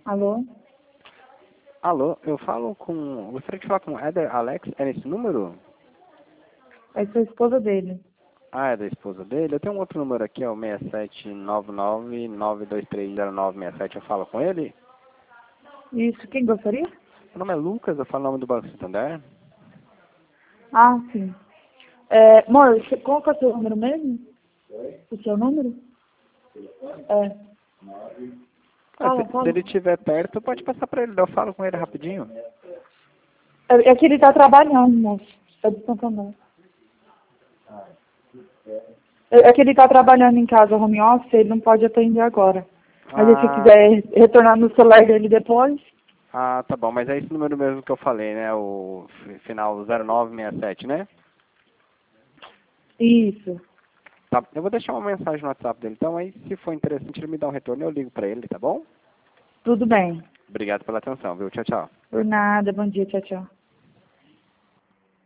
Alô? Alô, eu falo com... Gostaria de falar com o Éder Alex. É nesse número? É sua esposa dele. Ah, é da esposa dele? Eu tenho um outro número aqui, é o 6799-9230967. Eu falo com ele? Isso, quem gostaria? Meu nome é Lucas, eu falo o nome do Banco Santander. Ah, sim. Amor, qual que é o seu número mesmo? O seu número? É. Ah, Fala, se fala. ele estiver perto, pode passar para ele. Eu falo com ele rapidinho. É que ele tá trabalhando, moço. É de Santander. É que ele tá trabalhando em casa, home office, ele não pode atender agora. Mas aí, se você Ah, quiser retornar no celular dele depois, tá bom. Mas é esse número mesmo que eu falei, né? O final 0967, né? isso. Tá, eu vou deixar uma mensagem no WhatsApp dele. Então, aí, se for interessante, ele me dá um retorno, eu ligo para ele, tá bom? Tudo bem. Obrigado pela atenção, viu? Tchau, tchau. Por nada. Bom dia, tchau, tchau.